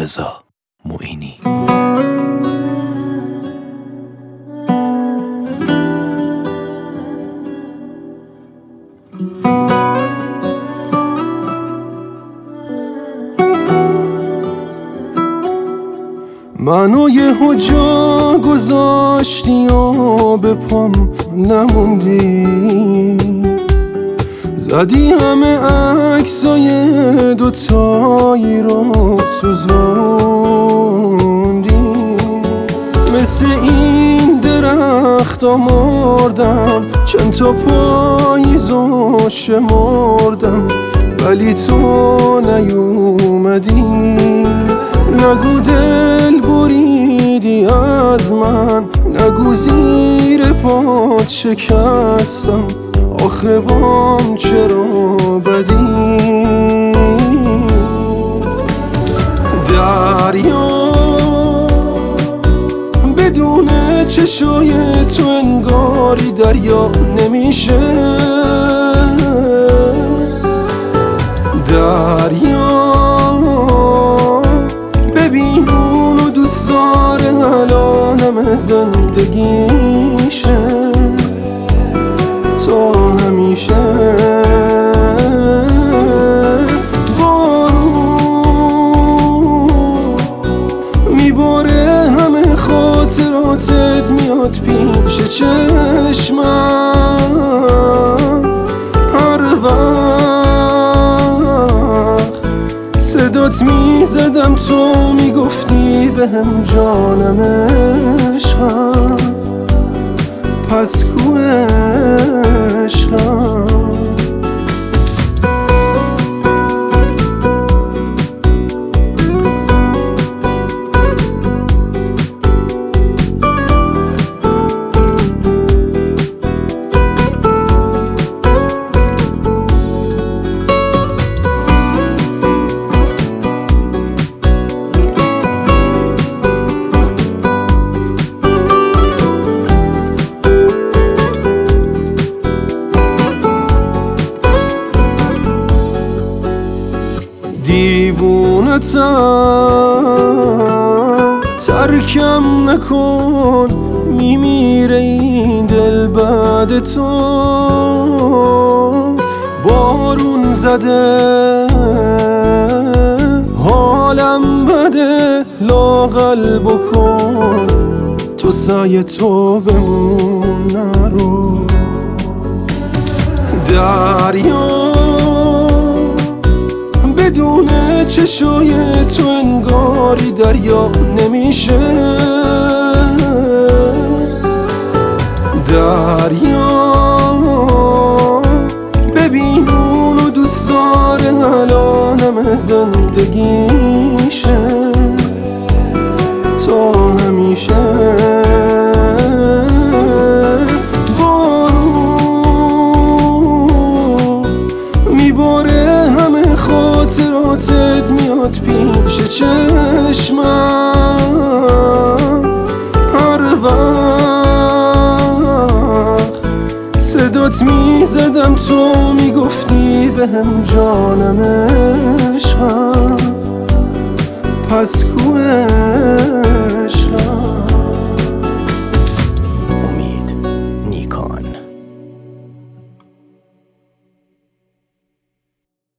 رضا معینی. منو یهو جا گذاشتی و به پام نموندی، زدی همه عکسای دوتایی رو سوزوندی. مثل این درختا مردم، چند تا پاییزو شمردم، ولی تو نیومدی. نگو دل بریدی از من، نگو زیر پات شکستم، آخه بام چرا بدی. دریا بدون چشای تو انگاری دریا نمیشه. دریا ببین اونو دوست داره، الانم زندگیشه. تا همیشه بارون میباره همه خاطراتت، میاد پیش چشمم هر وقت صدات میزدم، تو میگفتی بهم جانم عشقم، پس کو عشقم. دیوونتم ترکم نکن، میمیره این دل بعد تو. بارون زده حالم بده، لااقل بکن تو سعی تو بمون نرو. دریا بدون چشای تو انگاری دریا نمیشه. دریا ببین اونو دوست داره، الانم زندگیشه. تا همیشه بارون میباره همه خاطراتت، میاد پیش چشمم هر وقت صدات میزدم، تو میگفتی بهم جانم